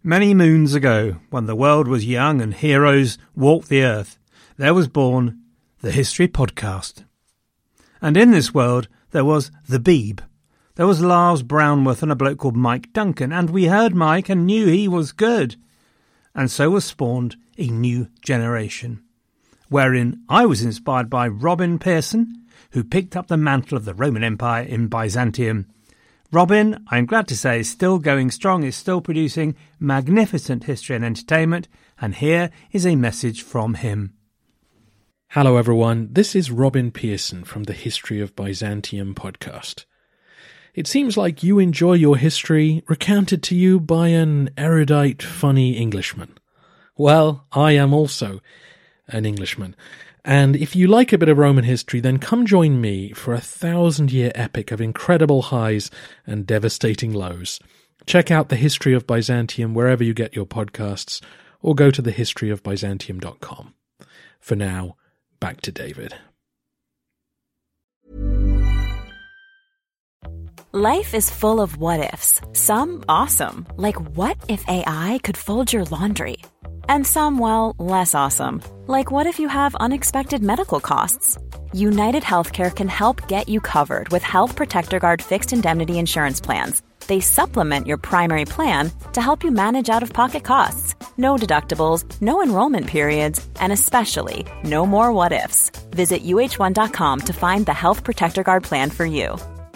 Many moons ago, when the world was young and heroes walked the earth, there was born the History Podcast. And in this world, there was the Beeb. There was Lars Brownworth and a bloke called Mike Duncan, and we heard Mike and knew he was good. And so was spawned a new generation, wherein I was inspired by Robin Pearson, who picked up the mantle of the Roman Empire in Byzantium. Robin, I'm glad to say, is still going strong, is still producing magnificent history and entertainment, and here is a message from him. Hello everyone, this is Robin Pearson from the History of Byzantium podcast. It seems like you enjoy your history recounted to you by an erudite, funny Englishman. Well, I am also an Englishman. And if you like a bit of Roman history, then come join me for a 1,000-year epic of incredible highs and devastating lows. Check out The History of Byzantium wherever you get your podcasts, or go to thehistoryofbyzantium.com. For now, back to David. Life is full of what-ifs. Some awesome, like what if AI could fold your laundry? And some, well, less awesome. Like what if you have unexpected medical costs? United Healthcare can help get you covered with Health Protector Guard fixed indemnity insurance plans. They supplement your primary plan to help you manage out-of-pocket costs. No deductibles, no enrollment periods, and especially no more what-ifs. Visit uh1.com to find the Health Protector Guard plan for you.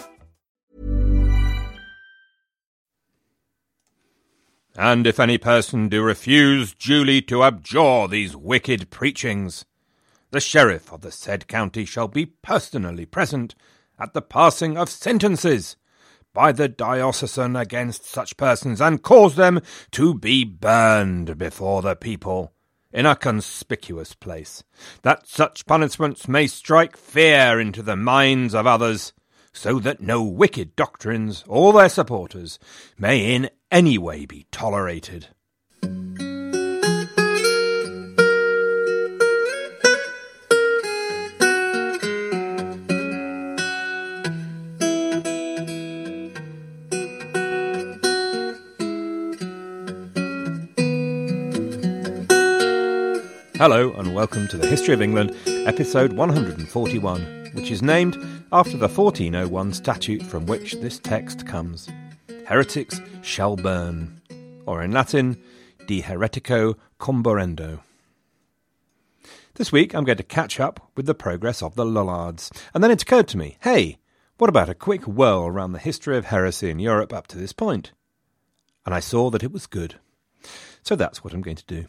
And if any person do refuse duly to abjure these wicked preachings, the sheriff of the said county shall be personally present at the passing of sentences by the diocesan against such persons, and cause them to be burned before the people in a conspicuous place, that such punishments may strike fear into the minds of others, so that no wicked doctrines or their supporters may in any way be tolerated. Hello and welcome to the History of England, episode 141, which is named after the 1401 statute from which this text comes. Heretics shall burn, or in Latin, de heretico comburendo. This week I'm going to catch up with the progress of the Lollards, and then it occurred to me, hey, what about a quick whirl around the history of heresy in Europe up to this point? And I saw that it was good. So that's what I'm going to do.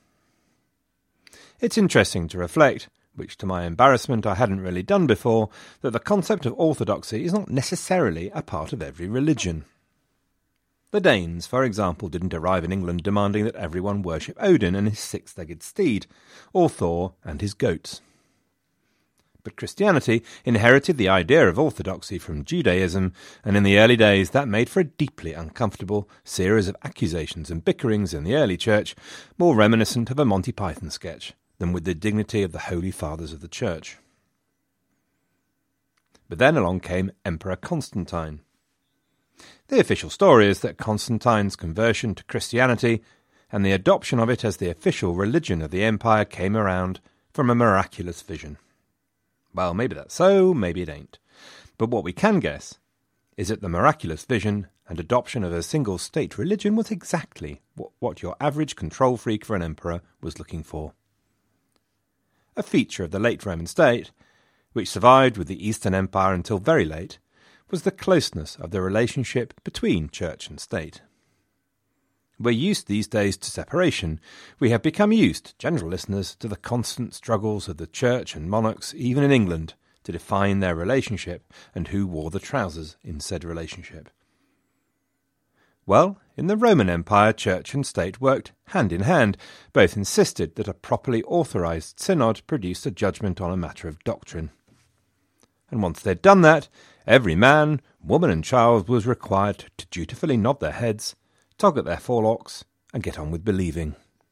It's interesting to reflect, which to my embarrassment I hadn't really done before, that the concept of orthodoxy is not necessarily a part of every religion. The Danes, for example, didn't arrive in England demanding that everyone worship Odin and his six-legged steed, or Thor and his goats. But Christianity inherited the idea of orthodoxy from Judaism, and in the early days that made for a deeply uncomfortable series of accusations and bickerings in the early church, more reminiscent of a Monty Python sketch than with the dignity of the Holy Fathers of the Church. But then along came Emperor Constantine. The official story is that Constantine's conversion to Christianity and the adoption of it as the official religion of the empire came around from a miraculous vision. Well, maybe that's so, maybe it ain't. But what we can guess is that the miraculous vision and adoption of a single state religion was exactly what your average control freak for an emperor was looking for. A feature of the late Roman state, which survived with the Eastern Empire until very late, was the closeness of the relationship between church and state. We're used these days to separation. We have become used, general listeners, to the constant struggles of the church and monarchs, even in England, to define their relationship and who wore the trousers in said relationship. Well, in the Roman Empire, church and state worked hand in hand. Both insisted that a properly authorised synod produce a judgment on a matter of doctrine. And once they'd done that, every man, woman and child was required to dutifully nod their heads, tug at their forelocks, and get on with believing.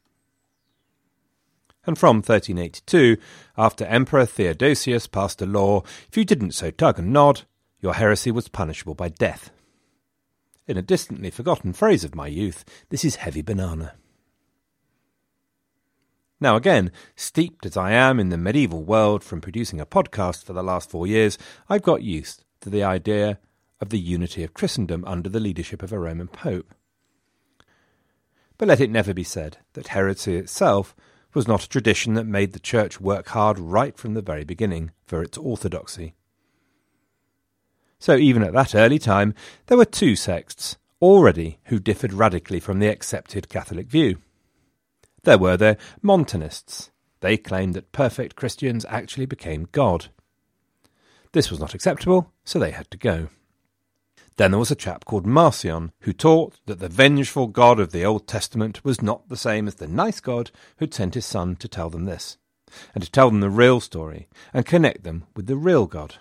And from 1382, after Emperor Theodosius passed a law, if you didn't so tug and nod, your heresy was punishable by death. in a distantly forgotten phrase of my youth, this is heavy banana. Now again, steeped as I am in the medieval world from producing a podcast for the last 4 years, I've got used to the idea of the unity of Christendom under the leadership of a Roman Pope. But let it never be said that heresy itself was not a tradition that made the Church work hard right from the very beginning for its orthodoxy. So even at that early time, there were 2 sects already who differed radically from the accepted Catholic view. There were the Montanists. They claimed that perfect Christians actually became God. This was not acceptable, so they had to go. Then there was a chap called Marcion, who taught that the vengeful God of the Old Testament was not the same as the nice God who'd sent his son to tell them this, and to tell them the real story, and connect them with the real God.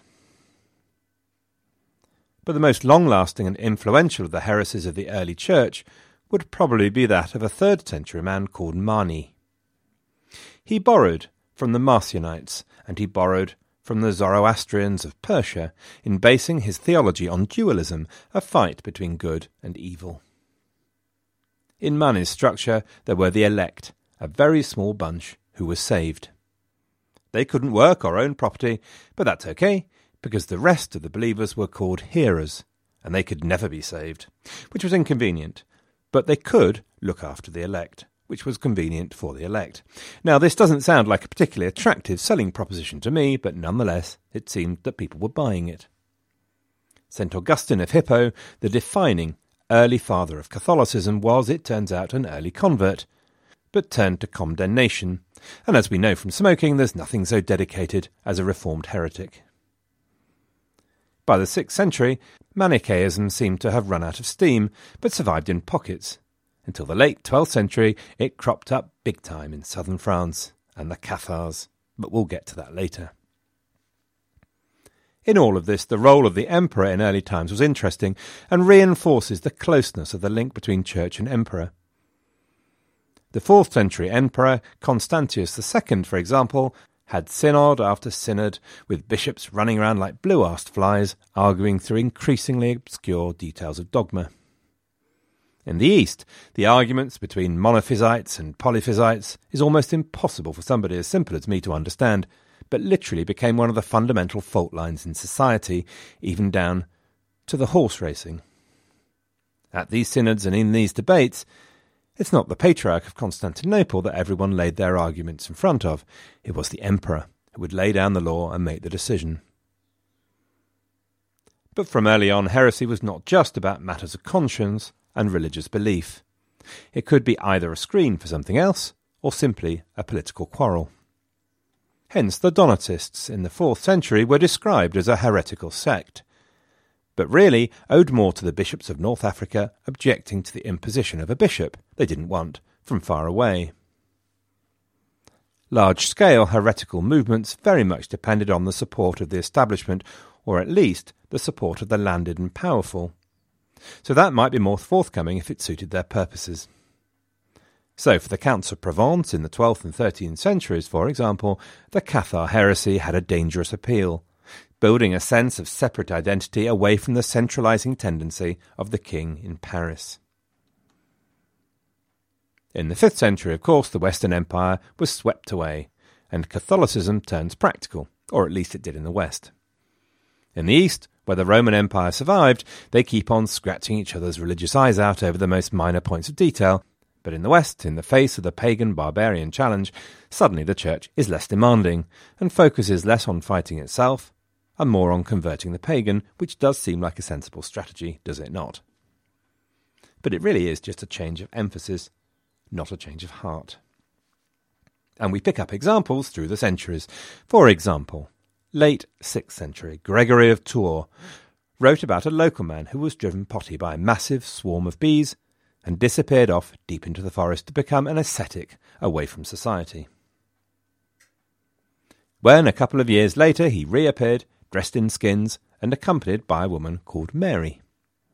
But the most long-lasting and influential of the heresies of the early Church would probably be that of a 3rd century man called Mani. He borrowed from the Marcionites, and he borrowed from the Zoroastrians of Persia in basing his theology on dualism, a fight between good and evil. In Mani's structure there were the elect, a very small bunch who were saved. They couldn't work or own property, but that's okay, because the rest of the believers were called hearers, and they could never be saved, which was inconvenient, but they could look after the elect, which was convenient for the elect. Now, this doesn't sound like a particularly attractive selling proposition to me, but nonetheless, it seemed that people were buying it. St. Augustine of Hippo, the defining early father of Catholicism, was, it turns out, an early convert, but turned to condemnation, and as we know from smoking, there's nothing so dedicated as a reformed heretic. By the 6th century, Manichaeism seemed to have run out of steam, but survived in pockets. Until the late 12th century, it cropped up big time in southern France and the Cathars, but we'll get to that later. In all of this, the role of the emperor in early times was interesting and reinforces the closeness of the link between church and emperor. The 4th century emperor, Constantius II, for example, had synod after synod, with bishops running around like blue-arsed flies, arguing through increasingly obscure details of dogma. In the East, the arguments between monophysites and polyphysites is almost impossible for somebody as simple as me to understand, but literally became one of the fundamental fault lines in society, even down to the horse racing. At these synods and in these debates, it's not the Patriarch of Constantinople that everyone laid their arguments in front of. It was the emperor who would lay down the law and make the decision. But from early on, heresy was not just about matters of conscience and religious belief. It could be either a screen for something else, or simply a political quarrel. Hence the Donatists in the 4th century were described as a heretical sect, but really owed more to the bishops of North Africa objecting to the imposition of a bishop they didn't want from far away. Large-scale heretical movements very much depended on the support of the establishment, or at least the support of the landed and powerful. So that might be more forthcoming if it suited their purposes. So for the Counts of Provence in the 12th and 13th centuries, for example, the Cathar heresy had a dangerous appeal, building a sense of separate identity away from the centralising tendency of the king in Paris. In the 5th century, of course, the Western Empire was swept away, and Catholicism turns practical, or at least it did in the West. In the East, where the Roman Empire survived, they keep on scratching each other's religious eyes out over the most minor points of detail, but in the West, in the face of the pagan barbarian challenge, suddenly the Church is less demanding, and focuses less on fighting itself, and more on converting the pagan, which does seem like a sensible strategy, does it not? But it really is just a change of emphasis, not a change of heart. And we pick up examples through the centuries. For example, late 6th century, Gregory of Tours wrote about a local man who was driven potty by a massive swarm of bees and disappeared off deep into the forest to become an ascetic away from society. When, a couple of years later, he reappeared, dressed in skins and accompanied by a woman called Mary.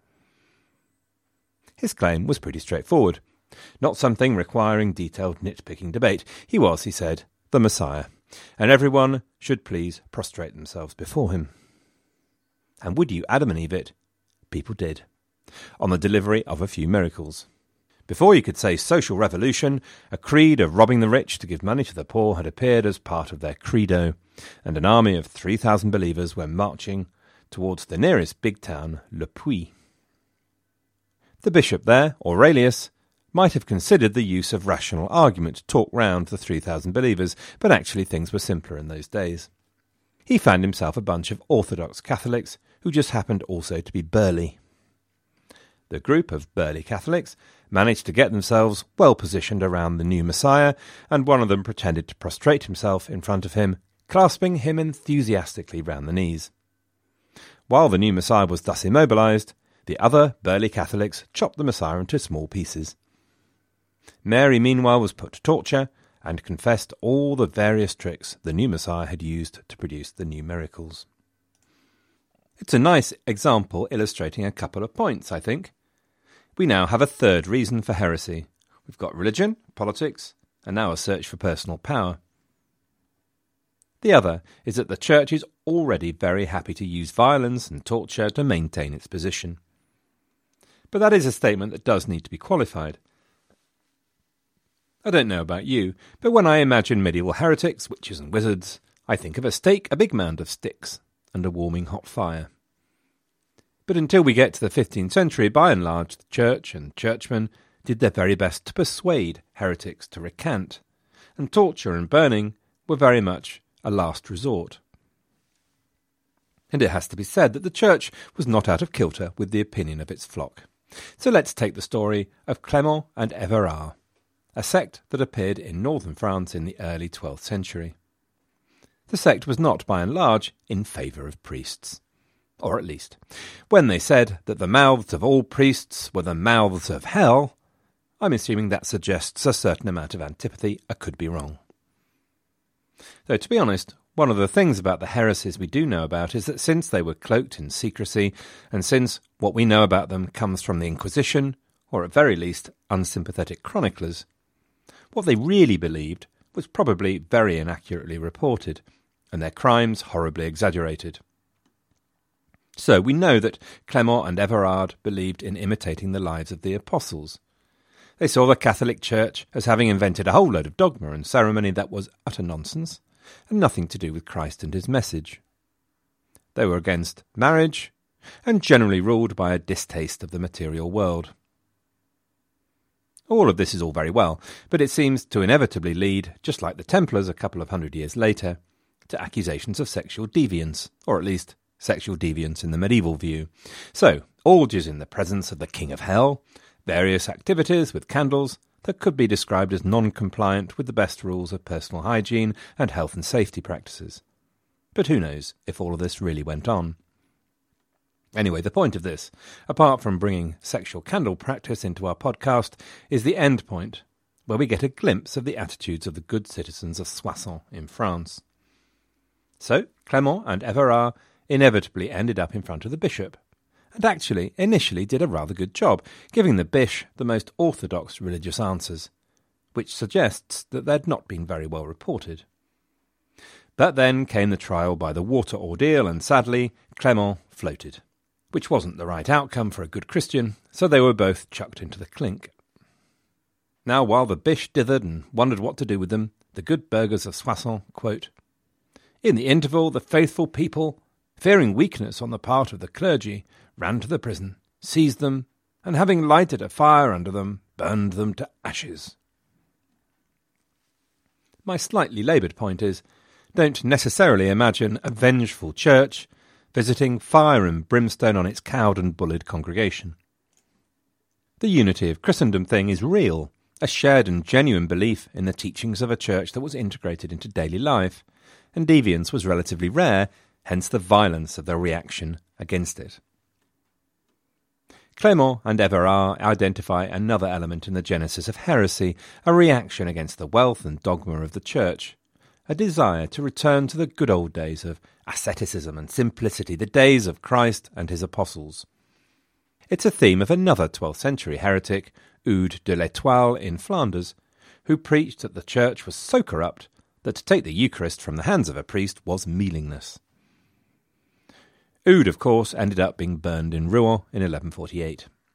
His claim was pretty straightforward, not something requiring detailed nitpicking debate. He was, he said, the Messiah, and everyone should please prostrate themselves before him. And would you Adam and Eve it? People did. on the delivery of a few miracles. Before you could say social revolution, a creed of robbing the rich to give money to the poor had appeared as part of their credo, and an army of 3,000 believers were marching towards the nearest big town, Le Puy. The bishop there, Aurelius, might have considered the use of rational argument to talk round the 3,000 believers, but actually things were simpler in those days. He found himself a bunch of Orthodox Catholics who just happened also to be burly. The group of burly Catholics managed to get themselves well positioned around the new Messiah, and one of them pretended to prostrate himself in front of him, clasping him enthusiastically round the knees. While the new Messiah was thus immobilized, the other burly Catholics chopped the Messiah into small pieces. Mary meanwhile was put to torture and confessed all the various tricks the new Messiah had used to produce the new miracles. It's a nice example illustrating a couple of points, I think. We now have a third reason for heresy. We've got religion, politics, and now a search for personal power. The other is that the Church is already very happy to use violence and torture to maintain its position. But that is a statement that does need to be qualified. I don't know about you, but when I imagine medieval heretics, witches and wizards, I think of a stake, a big mound of sticks, and a warming hot fire. But until we get to the 15th century, by and large, the Church and churchmen did their very best to persuade heretics to recant, and torture and burning were very much a last resort. And it has to be said that the Church was not out of kilter with the opinion of its flock. So let's take the story of Clement and Everard, a sect that appeared in northern France in the early 12th century. The sect was not, by and large, in favour of priests. Or at least, when they said that the mouths of all priests were the mouths of hell, I'm assuming that suggests a certain amount of antipathy. I could be wrong. Though, to be honest, one of the things about the heresies we do know about is that since they were cloaked in secrecy, and since what we know about them comes from the Inquisition, or at very least unsympathetic chroniclers, what they really believed was probably very inaccurately reported, and their crimes horribly exaggerated. So we know that Clement and Everard believed in imitating the lives of the apostles. They saw the Catholic Church as having invented a whole load of dogma and ceremony that was utter nonsense, and nothing to do with Christ and his message. They were against marriage, and generally ruled by a distaste of the material world. All of this is all very well, but it seems to inevitably lead, just like the Templars a couple of hundred years later, to accusations of sexual deviance, or at least sexual deviance in the medieval view. So, orgies in the presence of the King of Hell, various activities with candles that could be described as non-compliant with the best rules of personal hygiene and health and safety practices. But who knows if all of this really went on. Anyway, the point of this, apart from bringing sexual candle practice into our podcast, is the end point, where we get a glimpse of the attitudes of the good citizens of Soissons in France. So, Clement and Everard inevitably ended up in front of the bishop, and actually initially did a rather good job, giving the bish the most orthodox religious answers, which suggests that they'd not been very well reported. But then came the trial by the water ordeal, and sadly, Clement floated, which wasn't the right outcome for a good Christian, so they were both chucked into the clink. Now, while the bish dithered and wondered what to do with them, the good burghers of Soissons, quote, "In the interval, the faithful people, fearing weakness on the part of the clergy, ran to the prison, seized them, and having lighted a fire under them, burned them to ashes." My slightly laboured point is, don't necessarily imagine a vengeful church visiting fire and brimstone on its cowed and bullied congregation. The unity of Christendom thing is real, a shared and genuine belief in the teachings of a church that was integrated into daily life, and deviance was relatively rare, hence the violence of the reaction against it. Clement and Everard identify another element in the genesis of heresy, a reaction against the wealth and dogma of the Church, a desire to return to the good old days of asceticism and simplicity, the days of Christ and his apostles. It's a theme of another 12th century heretic, Eudes de l'Étoile in Flanders, who preached that the Church was so corrupt that to take the Eucharist from the hands of a priest was meaningless. Eudes, of course, ended up being burned in Rouen in 1148.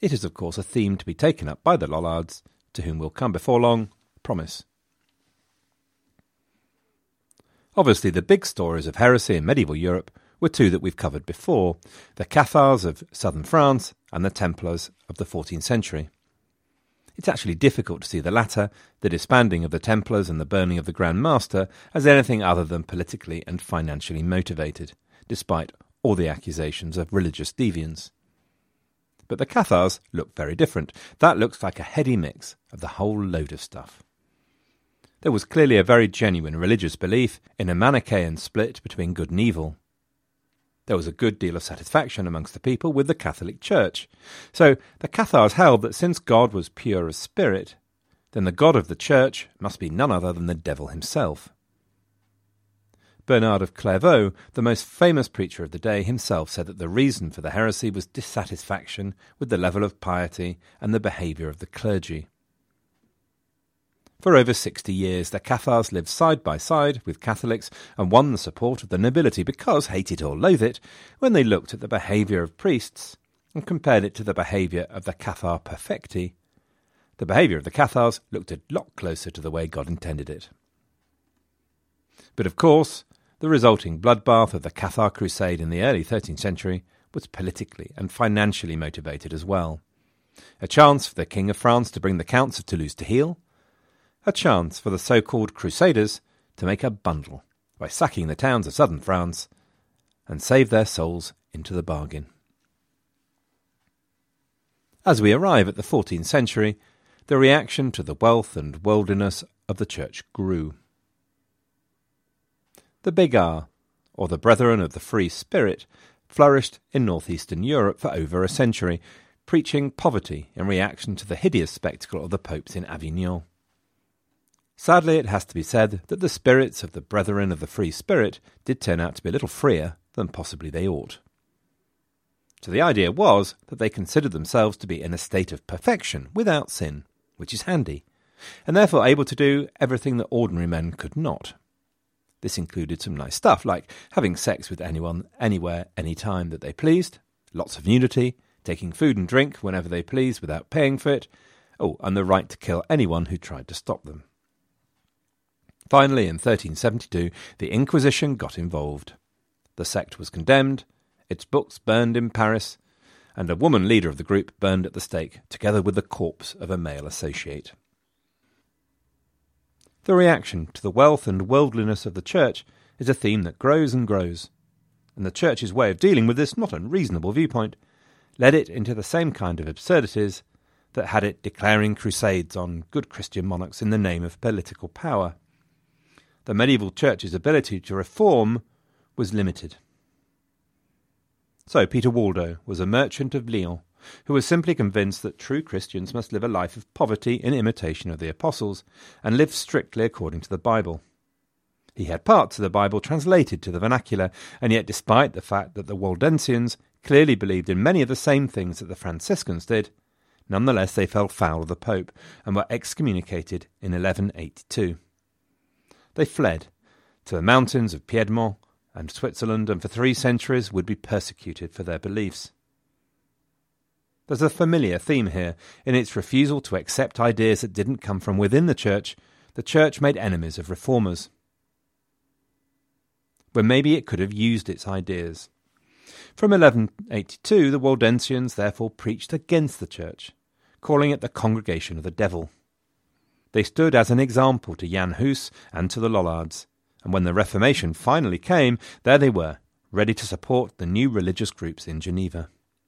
It is, of course, a theme to be taken up by the Lollards, to whom we'll come before long, promise. Obviously, the big stories of heresy in medieval Europe were two that we've covered before, the Cathars of southern France and the Templars of the 14th century. It's actually difficult to see the latter, the disbanding of the Templars and the burning of the Grand Master, as anything other than politically and financially motivated, despite all the accusations of religious deviance. But the Cathars look very different. That looks like a heady mix of the whole load of stuff. There was clearly a very genuine religious belief in a Manichaean split between good and evil. There was a good deal of satisfaction amongst the people with the Catholic Church. So the Cathars held that since God was pure as spirit, then the God of the Church must be none other than the devil himself. Bernard of Clairvaux, the most famous preacher of the day, himself said that the reason for the heresy was dissatisfaction with the level of piety and the behaviour of the clergy. For over 60 years, the Cathars lived side by side with Catholics and won the support of the nobility because, hate it or loathe it, when they looked at the behaviour of priests and compared it to the behaviour of the Cathar perfecti, the behaviour of the Cathars looked a lot closer to the way God intended it. But of course, the resulting bloodbath of the Cathar Crusade in the early 13th century was politically and financially motivated as well. A chance for the King of France to bring the Counts of Toulouse to heel, a chance for the so-called Crusaders to make a bundle by sacking the towns of southern France and save their souls into the bargain. As we arrive at the 14th century, the reaction to the wealth and worldliness of the Church grew. The Beggars, or the Brethren of the Free Spirit, flourished in northeastern Europe for over a century, preaching poverty in reaction to the hideous spectacle of the popes in Avignon. Sadly, it has to be said that the spirits of the Brethren of the Free Spirit did turn out to be a little freer than possibly they ought. So the idea was that they considered themselves to be in a state of perfection, without sin, which is handy, and therefore able to do everything that ordinary men could not. This included some nice stuff, like having sex with anyone, anywhere, any time that they pleased, lots of nudity, taking food and drink whenever they pleased without paying for it, and the right to kill anyone who tried to stop them. Finally, in 1372, the Inquisition got involved. The sect was condemned, its books burned in Paris, and a woman leader of the group burned at the stake, together with the corpse of a male associate. The reaction to the wealth and worldliness of the Church is a theme that grows and grows, and the Church's way of dealing with this not unreasonable viewpoint led it into the same kind of absurdities that had it declaring crusades on good Christian monarchs in the name of political power. The medieval Church's ability to reform was limited. So Peter Waldo was a merchant of Lyon who was simply convinced that true Christians must live a life of poverty in imitation of the apostles and live strictly according to the Bible. He had parts of the Bible translated to the vernacular, and yet despite the fact that the Waldensians clearly believed in many of the same things that the Franciscans did, nonetheless they fell foul of the Pope and were excommunicated in 1182. They fled to the mountains of Piedmont and Switzerland, and for 3 centuries would be persecuted for their beliefs. There's a familiar theme here. In its refusal to accept ideas that didn't come from within the Church made enemies of reformers. When maybe it could have used its ideas. From 1182, the Waldensians therefore preached against the Church, calling it the Congregation of the Devil. They stood as an example to Jan Hus and to the Lollards, and when the Reformation finally came, there they were, ready to support the new religious groups in Geneva.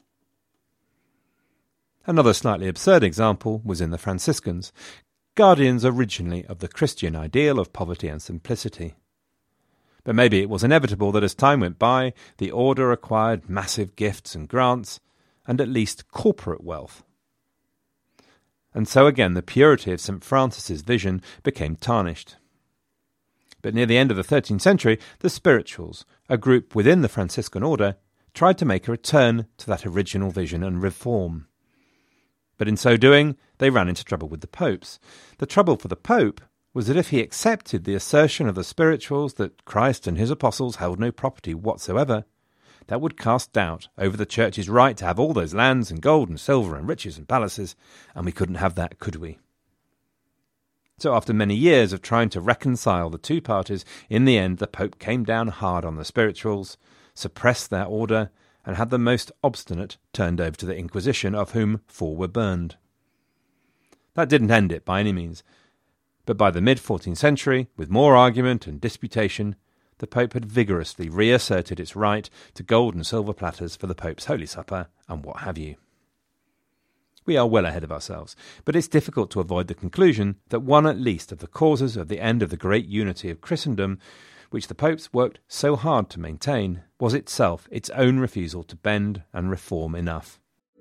Another slightly absurd example was in the Franciscans, guardians originally of the Christian ideal of poverty and simplicity. But maybe it was inevitable that as time went by, the order acquired massive gifts and grants, and at least corporate wealth. And so again the purity of St. Francis's vision became tarnished. But near the end of the 13th century, the Spirituals, a group within the Franciscan order, tried to make a return to that original vision and reform. But in so doing, they ran into trouble with the popes. The trouble for the Pope was that if he accepted the assertion of the Spirituals that Christ and his apostles held no property whatsoever, that would cast doubt over the church's right to have all those lands and gold and silver and riches and palaces, and we couldn't have that, could we? So after many years of trying to reconcile the two parties, in the end the Pope came down hard on the spirituals, suppressed their order, and had the most obstinate turned over to the Inquisition, of whom 4 were burned. That didn't end it by any means, but by the mid-14th century, with more argument and disputation, the Pope had vigorously reasserted its right to gold and silver platters for the Pope's Holy Supper and what have you. We are well ahead of ourselves, but it's difficult to avoid the conclusion that one at least of the causes of the end of the great unity of Christendom, which the popes worked so hard to maintain, was itself its own refusal to bend and reform enough.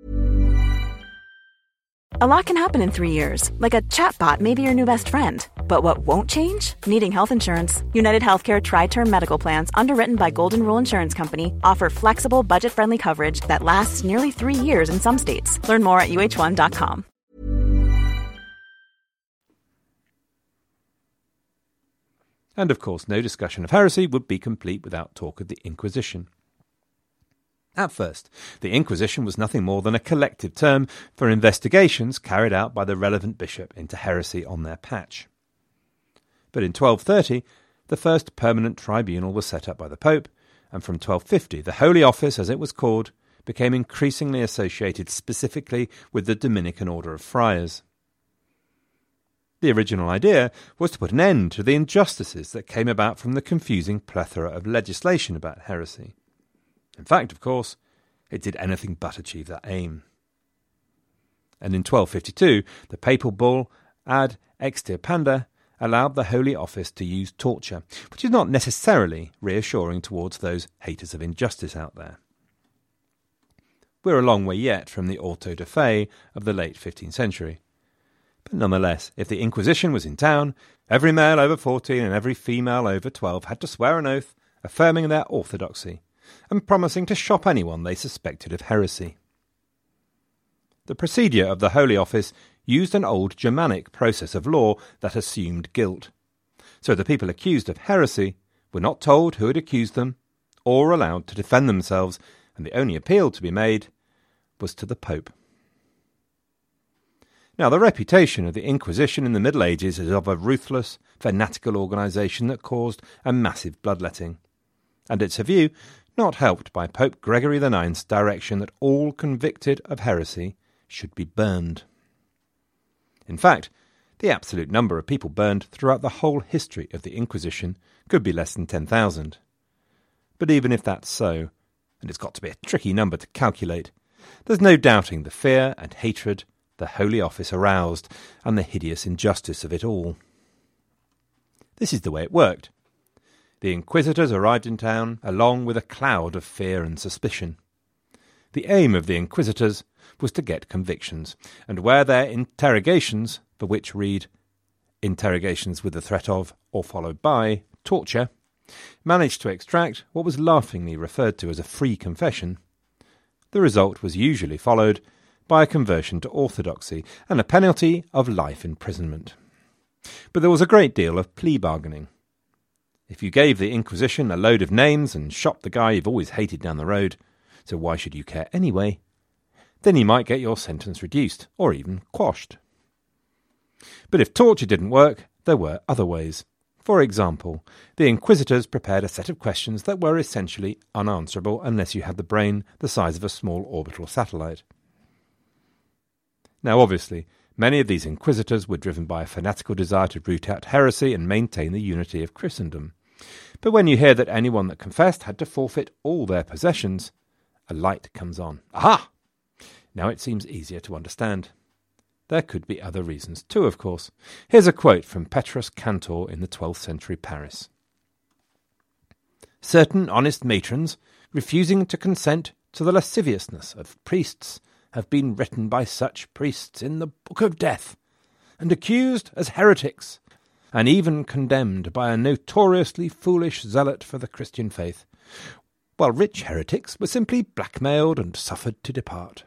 A lot can happen in 3 years, like a chatbot may be your new best friend. But what won't change? Needing health insurance. United Healthcare Tri-Term Medical Plans, underwritten by Golden Rule Insurance Company, offer flexible, budget-friendly coverage that lasts nearly 3 years in some states. Learn more at uh1.com. And of course, no discussion of heresy would be complete without talk of the Inquisition. At first, the Inquisition was nothing more than a collective term for investigations carried out by the relevant bishop into heresy on their patch. But in 1230, the first permanent tribunal was set up by the Pope, and from 1250 the Holy Office, as it was called, became increasingly associated specifically with the Dominican Order of Friars. The original idea was to put an end to the injustices that came about from the confusing plethora of legislation about heresy. In fact, of course, it did anything but achieve that aim. And in 1252, the papal bull Ad Extirpanda allowed the Holy Office to use torture, which is not necessarily reassuring towards those haters of injustice out there. We're a long way yet from the auto de fe of the late 15th century. But nonetheless, if the Inquisition was in town, every male over 14 and every female over 12 had to swear an oath affirming their orthodoxy and promising to shop anyone they suspected of heresy. The procedure of the Holy Office used an old Germanic process of law that assumed guilt. So the people accused of heresy were not told who had accused them or allowed to defend themselves, and the only appeal to be made was to the Pope. Now, the reputation of the Inquisition in the Middle Ages is of a ruthless, fanatical organisation that caused a massive bloodletting, and it's a view not helped by Pope Gregory IX's direction that all convicted of heresy should be burned. In fact, the absolute number of people burned throughout the whole history of the Inquisition could be less than 10,000. But even if that's so, and it's got to be a tricky number to calculate, there's no doubting the fear and hatred the Holy Office aroused and the hideous injustice of it all. This is the way it worked. The inquisitors arrived in town along with a cloud of fear and suspicion. The aim of the inquisitors was to get convictions, and where their interrogations, for which read interrogations with the threat of, or followed by, torture, managed to extract what was laughingly referred to as a free confession, the result was usually followed by a conversion to orthodoxy and a penalty of life imprisonment. But there was a great deal of plea bargaining. If you gave the Inquisition a load of names and shopped the guy you've always hated down the road, so why should you care anyway, then you might get your sentence reduced, or even quashed. But if torture didn't work, there were other ways. For example, the inquisitors prepared a set of questions that were essentially unanswerable unless you had the brain the size of a small orbital satellite. Now obviously, many of these inquisitors were driven by a fanatical desire to root out heresy and maintain the unity of Christendom. But when you hear that anyone that confessed had to forfeit all their possessions, a light comes on. Aha! Now it seems easier to understand. There could be other reasons too, of course. Here's a quote from Petrus Cantor in the 12th century Paris. "Certain honest matrons, refusing to consent to the lasciviousness of priests, have been written by such priests in the Book of Death, and accused as heretics, and even condemned by a notoriously foolish zealot for the Christian faith, while rich heretics were simply blackmailed and suffered to depart."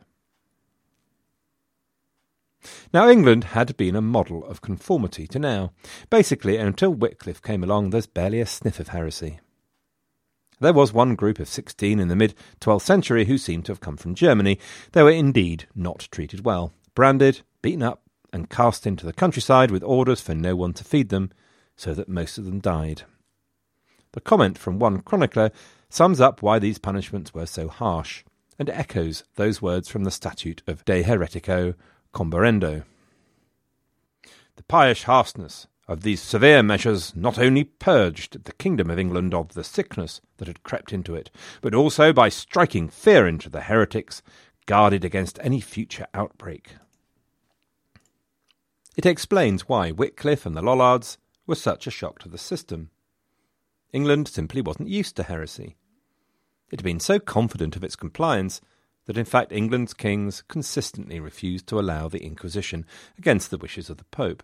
Now, England had been a model of conformity to now. Basically, until Wycliffe came along, there's barely a sniff of heresy. There was one group of 16 in the mid-12th century who seemed to have come from Germany. They were indeed not treated well, branded, beaten up, and cast into the countryside with orders for no one to feed them, so that most of them died. The comment from one chronicler sums up why these punishments were so harsh, and echoes those words from the statute of De Heretico Comberendo. The pious harshness of these severe measures not only purged the kingdom of England of the sickness that had crept into it, but also, by striking fear into the heretics, guarded against any future outbreak. It explains why Wycliffe and the Lollards were such a shock to the system. England simply wasn't used to heresy. It had been so confident of its compliance that in fact England's kings consistently refused to allow the Inquisition against the wishes of the Pope.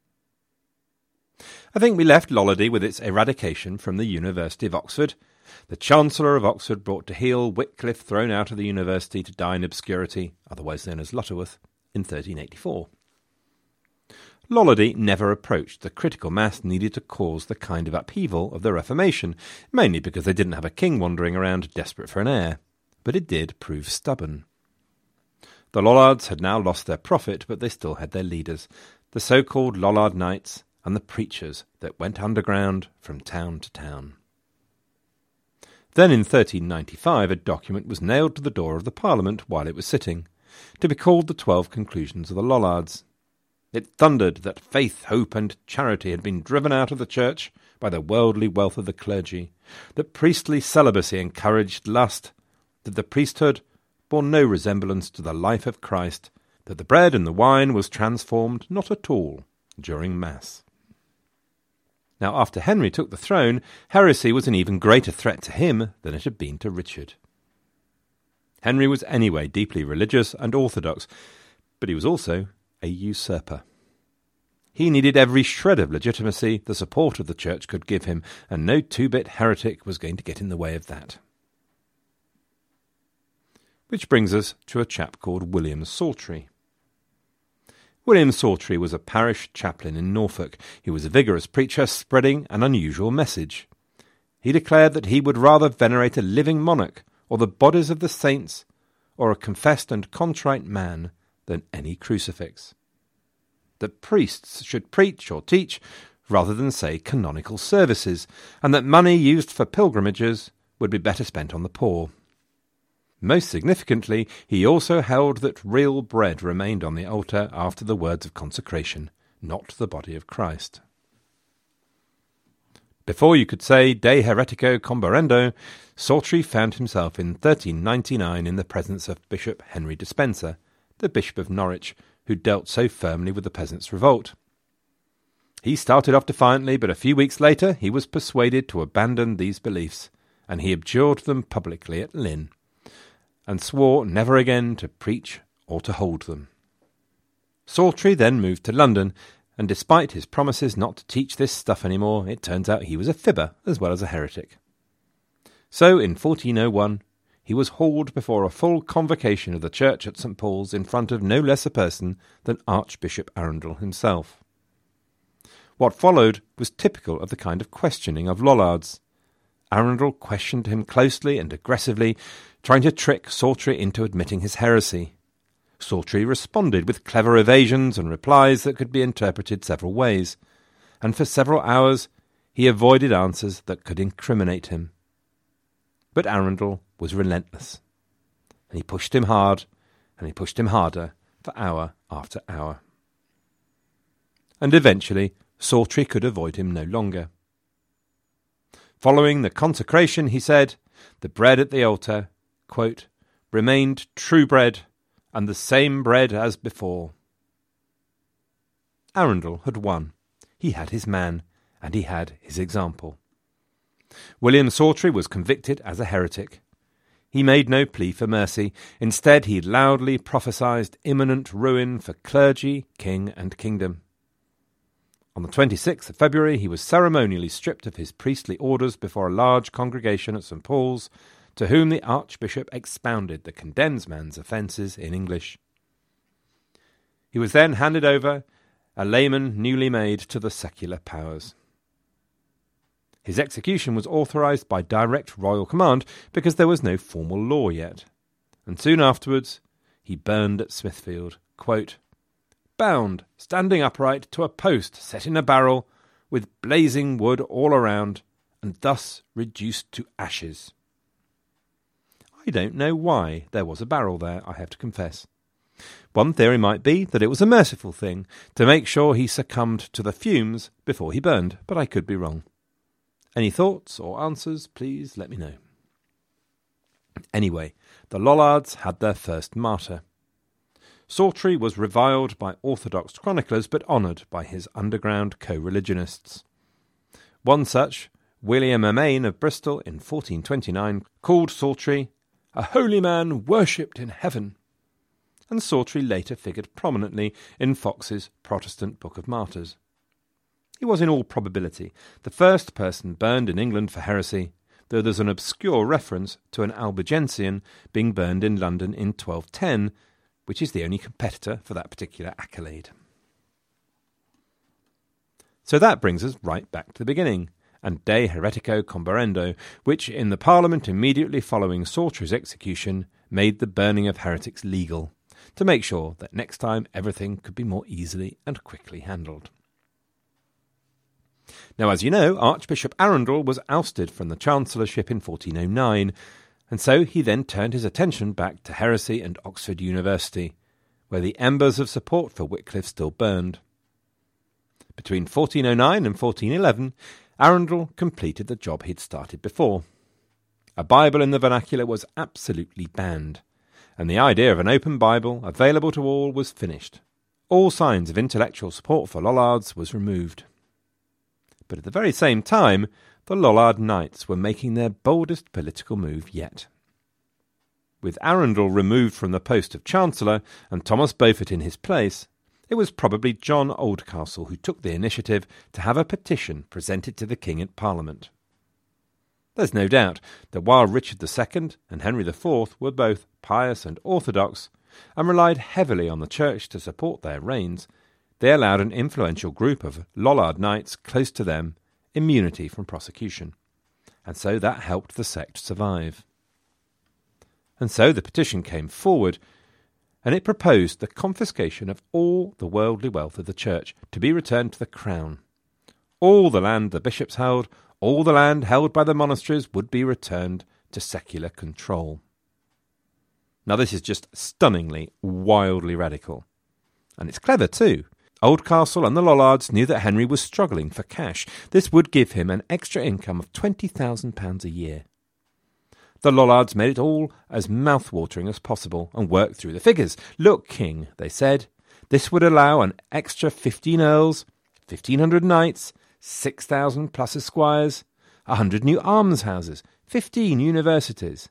I think we left Lollardy with its eradication from the University of Oxford, the Chancellor of Oxford brought to heel, Wycliffe thrown out of the university to die in obscurity, otherwise known as Lutterworth, in 1384. Lollardy never approached the critical mass needed to cause the kind of upheaval of the Reformation, mainly because they didn't have a king wandering around desperate for an heir, but it did prove stubborn. The Lollards had now lost their prophet, but they still had their leaders, the so-called Lollard Knights, and the preachers that went underground from town to town. Then in 1395 a document was nailed to the door of the Parliament while it was sitting, to be called the 12 Conclusions of the Lollards. It thundered that faith, hope, and charity had been driven out of the Church by the worldly wealth of the clergy, that priestly celibacy encouraged lust, that the priesthood bore no resemblance to the life of Christ, that the bread and the wine was transformed not at all during Mass. Now, after Henry took the throne, heresy was an even greater threat to him than it had been to Richard. Henry was anyway deeply religious and orthodox, but he was also a usurper. He needed every shred of legitimacy the support of the Church could give him, and no two-bit heretic was going to get in the way of that. Which brings us to a chap called William Sawtry. William Sawtry was a parish chaplain in Norfolk. He was a vigorous preacher spreading an unusual message. He declared that he would rather venerate a living monarch, or the bodies of the saints, or a confessed and contrite man, than any crucifix. That priests should preach or teach rather than say canonical services, and that money used for pilgrimages would be better spent on the poor. Most significantly, he also held that real bread remained on the altar after the words of consecration, not the body of Christ. Before you could say De Heretico Comberendo, Sawtry found himself in 1399 in the presence of Bishop Henry Despenser, the Bishop of Norwich, who dealt so firmly with the peasants' revolt. He started off defiantly, but a few weeks later he was persuaded to abandon these beliefs, and he abjured them publicly at Lynn, and swore never again to preach or to hold them. Sawtry then moved to London, and despite his promises not to teach this stuff any more, it turns out he was a fibber as well as a heretic. So in 1401 he was hauled before a full convocation of the church at St. Paul's in front of no less a person than Archbishop Arundel himself. What followed was typical of the kind of questioning of Lollards. Arundel questioned him closely and aggressively, trying to trick Sawtry into admitting his heresy. Sawtry responded with clever evasions and replies that could be interpreted several ways, and for several hours he avoided answers that could incriminate him. But Arundel was relentless, and he pushed him hard, and he pushed him harder for hour after hour. And eventually Sawtry could avoid him no longer. Following the consecration, he said, the bread at the altar, quote, remained true bread, and the same bread as before. Arundel had won. He had his man, and he had his example. William Sawtry was convicted as a heretic. He made no plea for mercy. Instead, he loudly prophesied imminent ruin for clergy, king, and kingdom. On the 26th of February, he was ceremonially stripped of his priestly orders before a large congregation at St. Paul's, to whom the Archbishop expounded the condemned man's offences in English. He was then handed over, a layman newly made, to the secular powers. His execution was authorised by direct royal command because there was no formal law yet. And soon afterwards, he burned at Smithfield, quote, "bound, standing upright to a post set in a barrel, with blazing wood all around, and thus reduced to ashes." I don't know why there was a barrel there, I have to confess. One theory might be that it was a merciful thing, to make sure he succumbed to the fumes before he burned, but I could be wrong. Any thoughts or answers, please let me know. Anyway, the Lollards had their first martyr. Sawtry was reviled by orthodox chroniclers but honoured by his underground co-religionists. One such, William Amain of Bristol in 1429, called Sawtry a holy man worshipped in heaven, and Sawtry later figured prominently in Fox's Protestant Book of Martyrs. He was in all probability the first person burned in England for heresy, though there's an obscure reference to an Albigensian being burned in London in 1210, which is the only competitor for that particular accolade. So that brings us right back to the beginning, and De Heretico Comburendo, which in the Parliament immediately following Sawtry's execution made the burning of heretics legal, to make sure that next time everything could be more easily and quickly handled. Now, as you know, Archbishop Arundel was ousted from the chancellorship in 1409, and so he then turned his attention back to heresy and Oxford University, where the embers of support for Wycliffe still burned. Between 1409 and 1411, Arundel completed the job he'd started before. A Bible in the vernacular was absolutely banned, and the idea of an open Bible available to all was finished. All signs of intellectual support for Lollards was removed. But at the very same time, the Lollard Knights were making their boldest political move yet. With Arundel removed from the post of Chancellor and Thomas Beaufort in his place, it was probably John Oldcastle who took the initiative to have a petition presented to the King at Parliament. There's no doubt that while Richard II and Henry IV were both pious and orthodox, and relied heavily on the Church to support their reigns, they allowed an influential group of Lollard Knights close to them immunity from prosecution, and so that helped the sect survive. And so the petition came forward, and it proposed the confiscation of all the worldly wealth of the Church to be returned to the Crown. All the land the bishops held, all the land held by the monasteries would be returned to secular control. Now this is just stunningly, wildly radical. And it's clever too. Oldcastle and the Lollards knew that Henry was struggling for cash. This would give him an extra income of £20,000 a year. The Lollards made it all as mouth-watering as possible and worked through the figures. "Look, King," they said, "this would allow an extra 15 earls, 1,500 knights, 6,000 plus esquires, 100 new almshouses, 15 universities,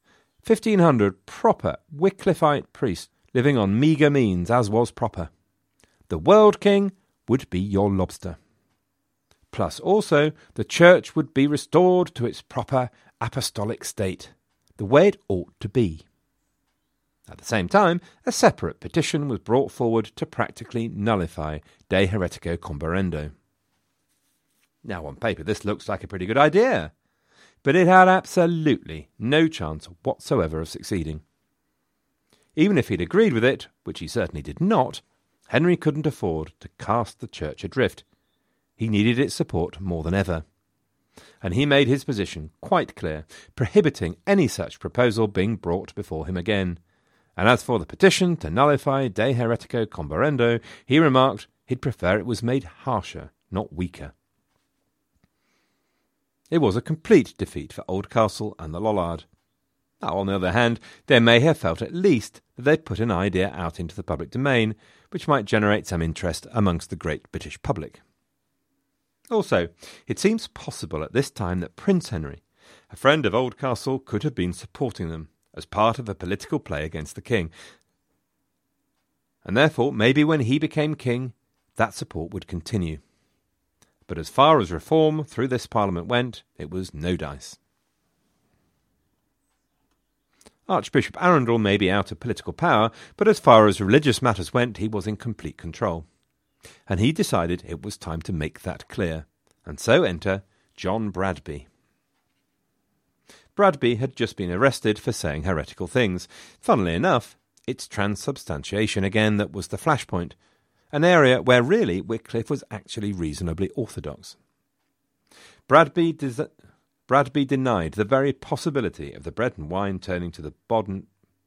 1,500 proper Wycliffite priests living on meagre means as was proper. The world, King, would be your lobster. Plus also the Church would be restored to its proper apostolic state, the way it ought to be." At the same time, a separate petition was brought forward to practically nullify De Heretico Comburendo. Now on paper this looks like a pretty good idea, but it had absolutely no chance whatsoever of succeeding. Even if he'd agreed with it, which he certainly did not, Henry couldn't afford to cast the Church adrift. He needed its support more than ever. And he made his position quite clear, prohibiting any such proposal being brought before him again. And as for the petition to nullify De Heretico Comburendo, he remarked he'd prefer it was made harsher, not weaker. It was a complete defeat for Oldcastle and the Lollard. Now, on the other hand, they may have felt at least that they'd put an idea out into the public domain, which might generate some interest amongst the great British public. Also, it seems possible at this time that Prince Henry, a friend of Oldcastle, could have been supporting them as part of a political play against the king. And therefore, maybe when he became king, that support would continue. But as far as reform through this Parliament went, it was no dice. Archbishop Arundel may be out of political power, but as far as religious matters went, he was in complete control. And he decided it was time to make that clear, and so enter John Bradby. Bradby had just been arrested for saying heretical things. Funnily enough, it's transubstantiation again that was the flashpoint, an area where really Wycliffe was actually reasonably orthodox. Bradby denied the very possibility of the bread and wine turning to the body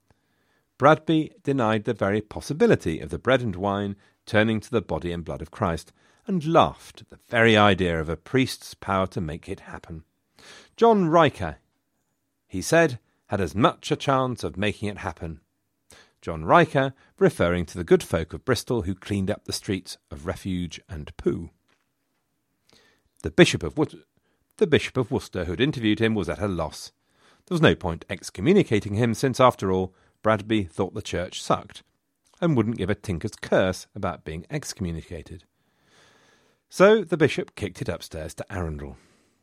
and blood of Christ, and laughed at the very idea of a priest's power to make it happen. John Riker, he said, had as much a chance of making it happen. John Riker, referring to the good folk of Bristol who cleaned up the streets of refuge and poo. The Bishop of Worcester, who had interviewed him, was at a loss. There was no point excommunicating him, since, after all, Bradby thought the church sucked, and wouldn't give a tinker's curse about being excommunicated. So the bishop kicked it upstairs to Arundel.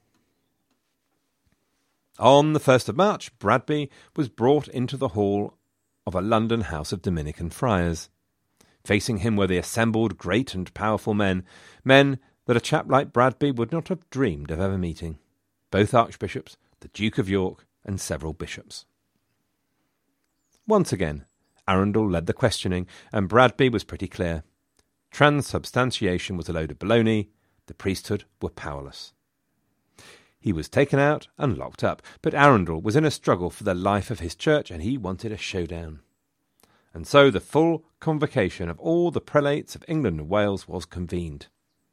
On the 1st of March, Bradby was brought into the hall of a London house of Dominican friars. Facing him were the assembled great and powerful men that a chap like Bradby would not have dreamed of ever meeting. Both archbishops, the Duke of York, and several bishops. Once again, Arundel led the questioning, and Bradby was pretty clear. Transubstantiation was a load of baloney. The priesthood were powerless. He was taken out and locked up, but Arundel was in a struggle for the life of his church, and he wanted a showdown. And so the full convocation of all the prelates of England and Wales was convened.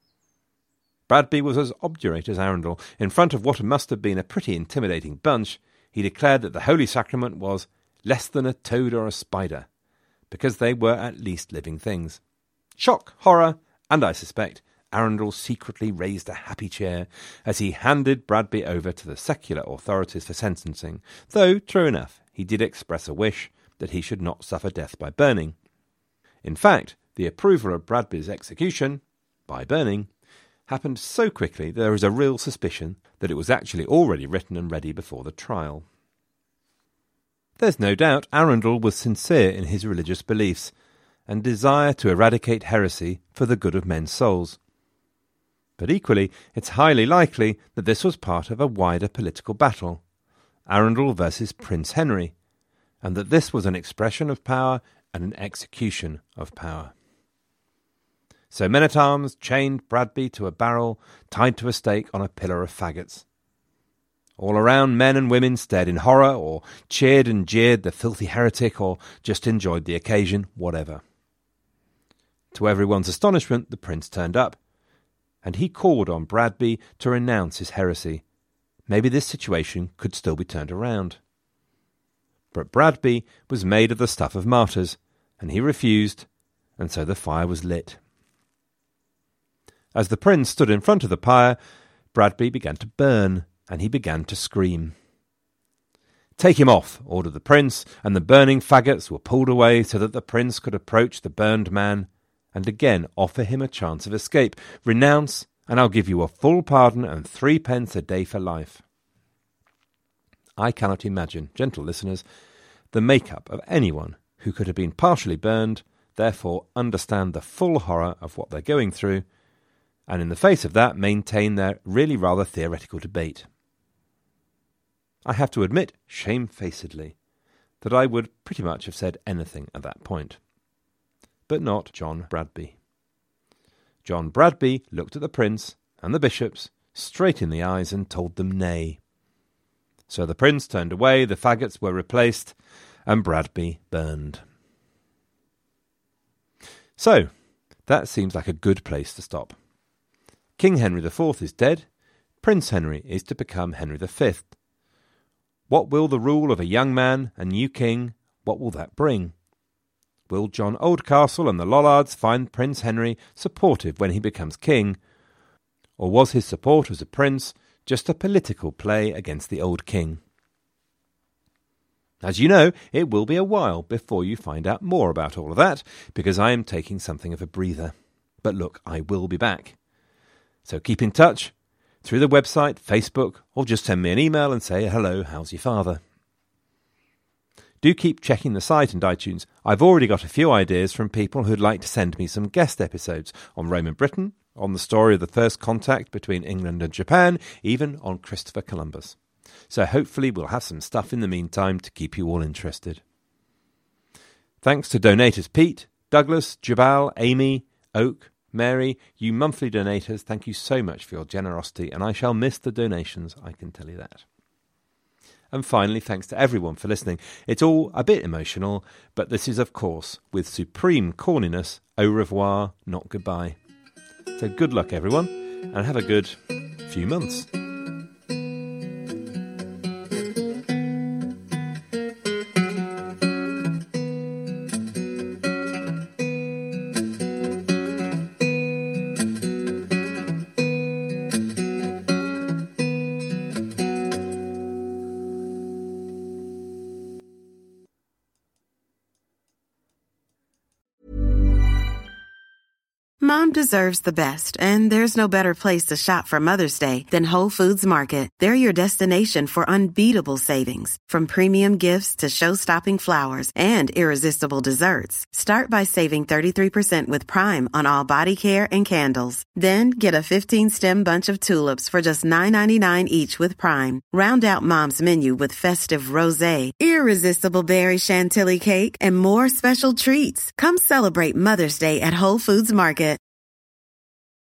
Bradby was as obdurate as Arundel. In front of what must have been a pretty intimidating bunch, he declared that the Holy Sacrament was less than a toad or a spider, because they were at least living things. Shock, horror, and I suspect Arundel secretly raised a happy cheer as he handed Bradby over to the secular authorities for sentencing, though, true enough, he did express a wish that he should not suffer death by burning. In fact, the approval of Bradby's execution, by burning, happened so quickly that there is a real suspicion that it was actually already written and ready before the trial. There's no doubt Arundel was sincere in his religious beliefs and desire to eradicate heresy for the good of men's souls. But equally, it's highly likely that this was part of a wider political battle, Arundel versus Prince Henry, and that this was an expression of power and an execution of power. So men-at-arms chained Bradby to a barrel, tied to a stake on a pillar of faggots. All around, men and women stared in horror, or cheered and jeered the filthy heretic, or just enjoyed the occasion, whatever. To everyone's astonishment, the prince turned up, and he called on Bradby to renounce his heresy. Maybe this situation could still be turned around. But Bradby was made of the stuff of martyrs, and he refused, and so the fire was lit. As the prince stood in front of the pyre, Bradby began to burn, and he began to scream. "Take him off," ordered the prince, and the burning faggots were pulled away so that the prince could approach the burned man and again offer him a chance of escape. "Renounce, and I'll give you a full pardon and 3 pence a day for life." I cannot imagine, gentle listeners, the make-up of anyone who could have been partially burned, therefore understand the full horror of what they're going through, and in the face of that maintain their really rather theoretical debate. I have to admit, shamefacedly, that I would pretty much have said anything at that point. But not John Bradby. John Bradby looked at the prince and the bishops straight in the eyes and told them nay. So the prince turned away, the faggots were replaced, and Bradby burned. So, that seems like a good place to stop. King Henry IV is dead. Prince Henry is to become Henry V. What will the rule of a young man, a new king, what will that bring? Will John Oldcastle and the Lollards find Prince Henry supportive when he becomes king? Or was his support as a prince just a political play against the old king? As you know, it will be a while before you find out more about all of that, because I am taking something of a breather. But look, I will be back. So keep in touch through the website, Facebook, or just send me an email and say, "Hello, how's your father?" Do keep checking the site and iTunes. I've already got a few ideas from people who'd like to send me some guest episodes on Roman Britain, on the story of the first contact between England and Japan, even on Christopher Columbus. So hopefully we'll have some stuff in the meantime to keep you all interested. Thanks to donators Pete, Douglas, Jabal, Amy, Oak, Mary, you monthly donators, thank you so much for your generosity, and I shall miss the donations, I can tell you that. And finally, thanks to everyone for listening. It's all a bit emotional, but this is, of course, with supreme corniness, au revoir, not goodbye. So good luck, everyone, and have a good few months. Mom deserves the best, and there's no better place to shop for Mother's Day than Whole Foods Market. They're your destination for unbeatable savings, from premium gifts to show-stopping flowers and irresistible desserts. Start by saving 33% with Prime on all body care and candles. Then get a 15-stem bunch of tulips for just $9.99 each with Prime. Round out Mom's menu with festive rosé, irresistible berry chantilly cake, and more special treats. Come celebrate Mother's Day at Whole Foods Market.